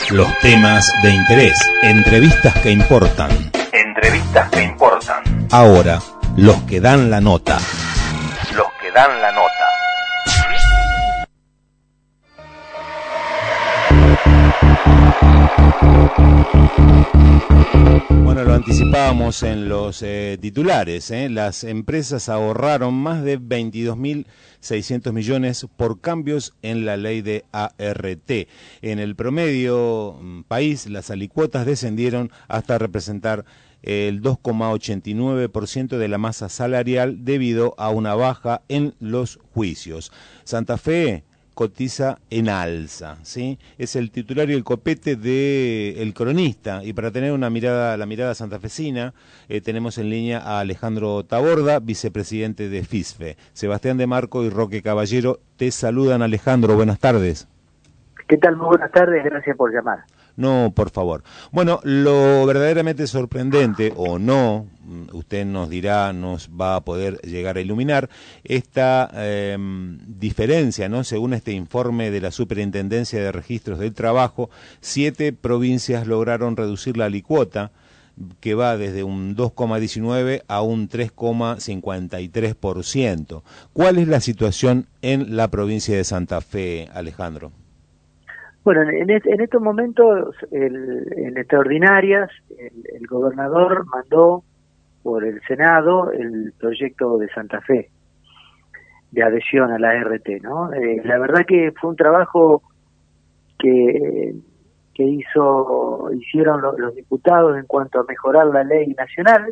Los temas de interés, entrevistas que importan. Entrevistas que importan. Ahora, los que dan la nota. Los que dan la nota. Bueno, lo anticipábamos en los titulares, Las empresas ahorraron más de 22.600 millones por cambios en la ley de ART. En el promedio país, las alicuotas descendieron hasta representar el 2,89% de la masa salarial debido a una baja en los juicios. Santa Fe cotiza en alza, ¿sí? Es el titular y el copete de El Cronista, y para tener una mirada, la mirada santafesina, tenemos en línea a Alejandro Taborda, vicepresidente de FISFE. Sebastián de Marco y Roque Caballero te saludan. Alejandro, buenas tardes. ¿Qué tal? Muy buenas tardes, gracias por llamar. No, por favor. Bueno, lo verdaderamente sorprendente, o no, usted nos dirá, nos va a poder llegar a iluminar, esta diferencia, ¿no? Según este informe de la Superintendencia de Registros del Trabajo, 7 provincias lograron reducir la alicuota, que va desde un 2,19 a un 3,53%. ¿Cuál es la situación en la provincia de Santa Fe, Alejandro? Bueno, en estos momentos, en extraordinarias, el gobernador mandó por el Senado el proyecto de Santa Fe de adhesión a la ART, ¿no? La verdad que fue un trabajo que hicieron los diputados en cuanto a mejorar la ley nacional,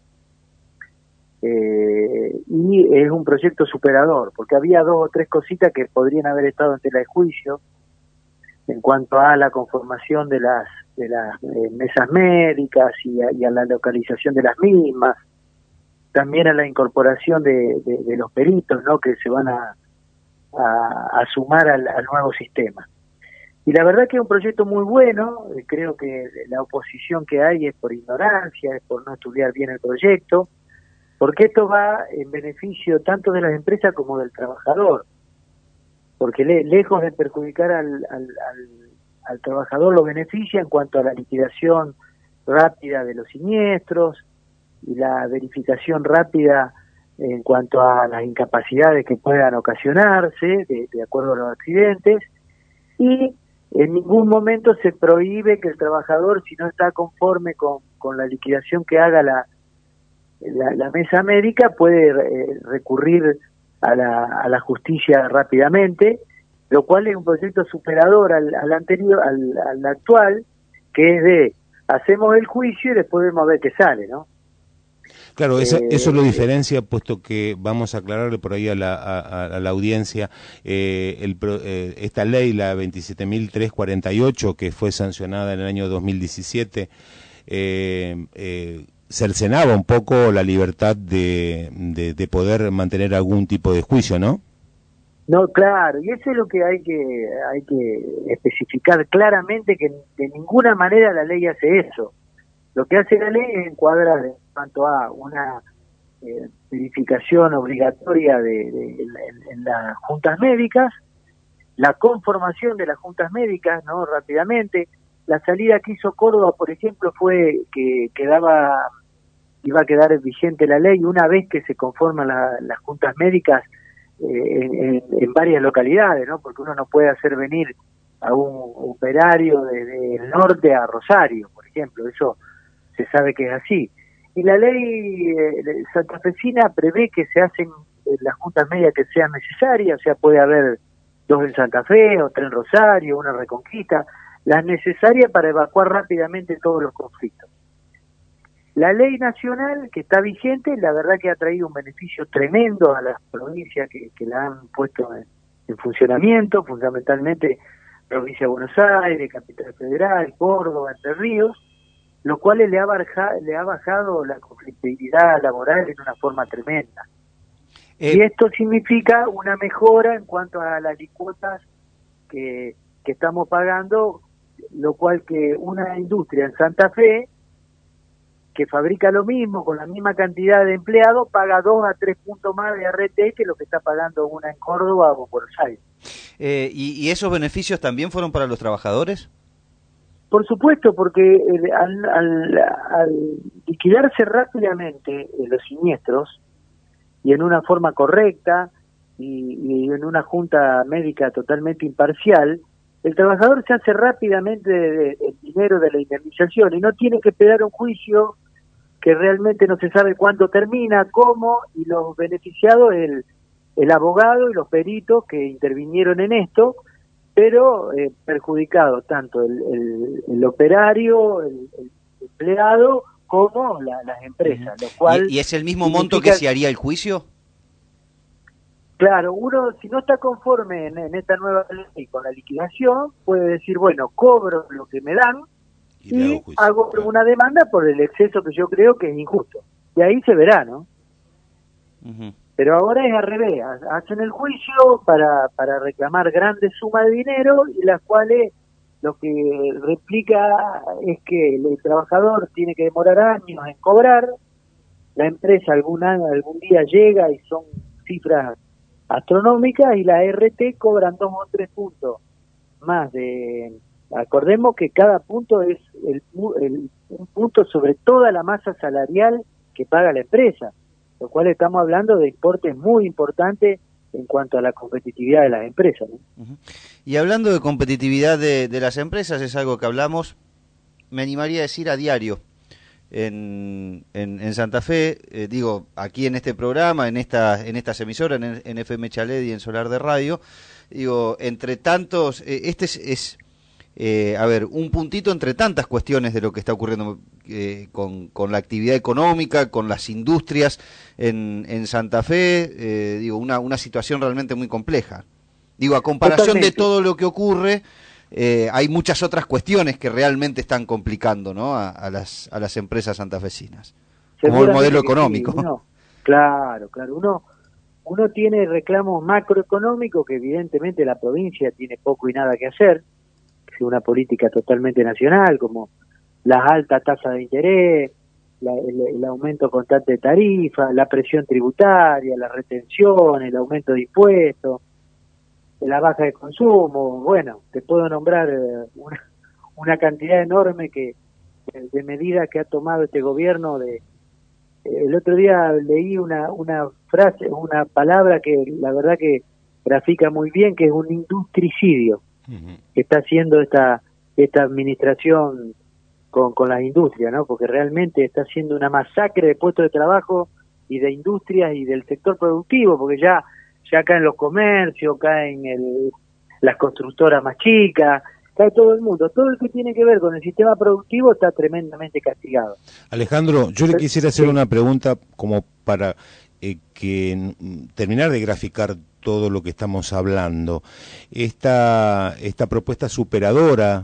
y es un proyecto superador, porque había 2 o 3 cositas que podrían haber estado en tela de juicio, en cuanto a la conformación de las mesas médicas y a la localización de las mismas, también a la incorporación de los peritos, ¿no?, que se van a sumar al nuevo sistema. Y la verdad que es un proyecto muy bueno. Creo que la oposición que hay es por ignorancia, es por no estudiar bien el proyecto, porque esto va en beneficio tanto de las empresas como del trabajador, porque lejos de perjudicar al trabajador, lo beneficia en cuanto a la liquidación rápida de los siniestros y la verificación rápida en cuanto a las incapacidades que puedan ocasionarse de acuerdo a los accidentes, y en ningún momento se prohíbe que el trabajador, si no está conforme con la liquidación que haga la mesa médica, puede recurrir a la justicia rápidamente, lo cual es un proyecto superador al anterior, al actual, que es de hacemos el juicio y después vemos a ver qué sale, ¿no? Claro, eso lo diferencia, puesto que vamos a aclararle por ahí a la audiencia, esta ley, la 27.348, que fue sancionada en el año 2017, cercenaba un poco la libertad de poder mantener algún tipo de juicio, ¿no? No, claro, y eso es lo que hay que especificar claramente, que de ninguna manera la ley hace eso. Lo que hace la ley es encuadrar en cuanto a una verificación obligatoria en las juntas médicas, la conformación de las juntas médicas, ¿no?, rápidamente. La salida que hizo Córdoba, por ejemplo, fue que iba a quedar vigente la ley una vez que se conforman las juntas médicas en varias localidades, ¿no? Porque uno no puede hacer venir a un operario desde el norte a Rosario, por ejemplo. Eso se sabe que es así. Y la ley santafesina prevé que se hacen las juntas médicas que sean necesarias, o sea, puede haber 2 en Santa Fe, otra en Rosario, una en Reconquista, las necesarias para evacuar rápidamente todos los conflictos. La ley nacional que está vigente, la verdad que ha traído un beneficio tremendo a las provincias que la han puesto en funcionamiento, fundamentalmente provincia de Buenos Aires, Capital Federal, Córdoba, Entre Ríos, lo cual le ha bajado la conflictividad laboral en una forma tremenda. Y esto significa una mejora en cuanto a las alicuotas que estamos pagando, lo cual que una industria en Santa Fe, que fabrica lo mismo, con la misma cantidad de empleados, paga 2 a 3 puntos más de ART que lo que está pagando una en Córdoba o Buenos Aires. ¿Y esos beneficios también fueron para los trabajadores? Por supuesto, porque al liquidarse rápidamente los siniestros y en una forma correcta y en una junta médica totalmente imparcial, el trabajador se hace rápidamente el dinero de la indemnización y no tiene que esperar un juicio que realmente no se sabe cuándo termina, cómo, y los beneficiados, el abogado y los peritos que intervinieron en esto, pero perjudicado tanto el operario, el empleado, como las empresas, lo cual ¿Y es el mismo monto que se haría el juicio? Claro, uno si no está conforme en esta nueva ley con la liquidación, puede decir, bueno, cobro lo que me dan y hago una demanda por el exceso que yo creo que es injusto. Y ahí se verá, ¿no? Uh-huh. Pero ahora es al revés, hacen el juicio para reclamar grandes sumas de dinero y las cuales lo que replica es que el trabajador tiene que demorar años en cobrar, la empresa algún día llega y son cifras astronómicas y la RT cobran 2 o 3 puntos más de... Acordemos que cada punto es un punto sobre toda la masa salarial que paga la empresa, lo cual estamos hablando de importes muy importantes en cuanto a la competitividad de las empresas, ¿no? Uh-huh. Y hablando de competitividad de las empresas, es algo que hablamos, me animaría a decir, a diario en Santa Fe, digo, aquí en este programa, en estas emisoras, en FM Chalet y en Solar de Radio, digo, entre tantos, este es un puntito entre tantas cuestiones de lo que está ocurriendo con la actividad económica, con las industrias en Santa Fe, digo, una situación realmente muy compleja. Digo, a comparación Totalmente. De todo lo que ocurre, hay muchas otras cuestiones que realmente están complicando, ¿no? a las empresas santafesinas, como el modelo económico. Sí, claro, uno tiene reclamos macroeconómicos que evidentemente la provincia tiene poco y nada que hacer, una política totalmente nacional, como las altas tasas de interés, el aumento constante de tarifas, la presión tributaria, la retención, el aumento de impuestos, la baja de consumo. Bueno, te puedo nombrar una cantidad enorme de medidas que ha tomado este gobierno. El otro día leí una frase, una palabra que la verdad que grafica muy bien, que es un industricidio que está haciendo esta administración con las industrias, ¿no? Porque realmente está haciendo una masacre de puestos de trabajo y de industrias y del sector productivo, porque ya caen los comercios, caen las constructoras más chicas, cae todo el mundo. Todo el que tiene que ver con el sistema productivo está tremendamente castigado. Alejandro, yo le quisiera hacer una pregunta como para terminar de graficar todo lo que estamos hablando. Esta propuesta superadora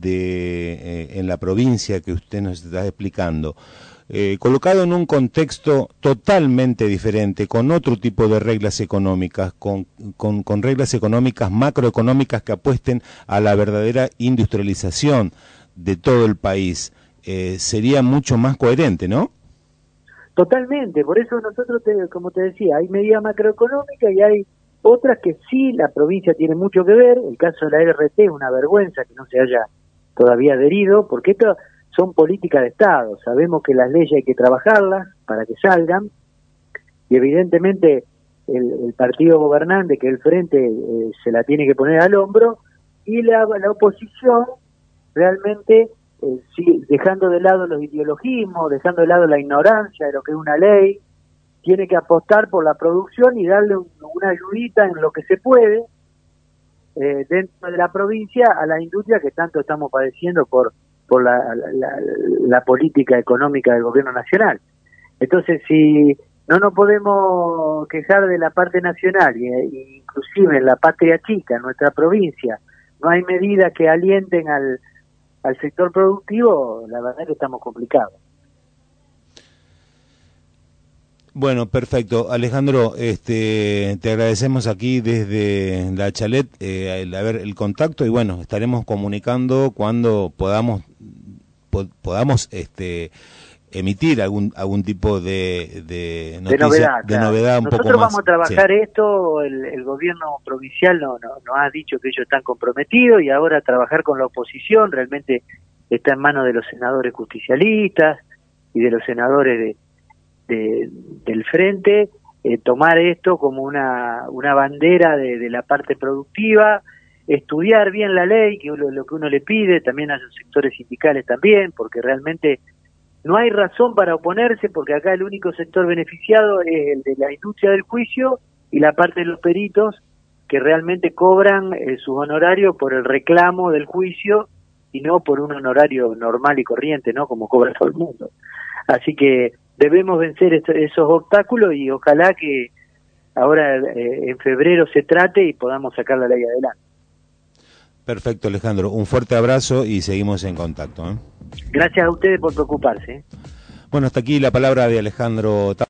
en la provincia que usted nos está explicando, colocado en un contexto totalmente diferente, con otro tipo de reglas económicas, con reglas económicas, macroeconómicas que apuesten a la verdadera industrialización de todo el país, sería mucho más coherente, ¿no? Totalmente, por eso nosotros, como te decía, hay medidas macroeconómicas y hay otras que sí la provincia tiene mucho que ver. El caso de la RT es una vergüenza que no se haya todavía adherido, porque esto son políticas de Estado. Sabemos que las leyes hay que trabajarlas para que salgan, y evidentemente el partido gobernante, que es el Frente, se la tiene que poner al hombro, y la oposición realmente, dejando de lado los ideologismos, dejando de lado la ignorancia de lo que es una ley, tiene que apostar por la producción y darle una ayudita en lo que se puede dentro de la provincia a la industria que tanto estamos padeciendo por la política económica del gobierno nacional. Entonces, si no nos podemos quejar de la parte nacional, y inclusive en la patria chica, en nuestra provincia, no hay medidas que alienten al sector productivo, la verdad es que estamos complicados. Bueno, perfecto. Alejandro, te agradecemos aquí desde la Chalet el contacto, y bueno, estaremos comunicando cuando podamos emitir algún tipo de noticia, novedad, de novedad un Nosotros poco más. vamos a trabajar esto, el gobierno provincial nos ha dicho que ellos están comprometidos y ahora trabajar con la oposición realmente está en manos de los senadores justicialistas y de los senadores del Frente, tomar esto como una bandera de la parte productiva, estudiar bien la ley, que lo que uno le pide, también a los sectores sindicales también, porque realmente no hay razón para oponerse, porque acá el único sector beneficiado es el de la industria del juicio y la parte de los peritos que realmente cobran sus honorarios por el reclamo del juicio y no por un honorario normal y corriente, ¿no? Como cobra todo el mundo. Así que debemos vencer esos obstáculos y ojalá que ahora en febrero se trate y podamos sacar la ley adelante. Perfecto, Alejandro. Un fuerte abrazo y seguimos en contacto. Gracias a ustedes por preocuparse. Bueno, hasta aquí la palabra de Alejandro.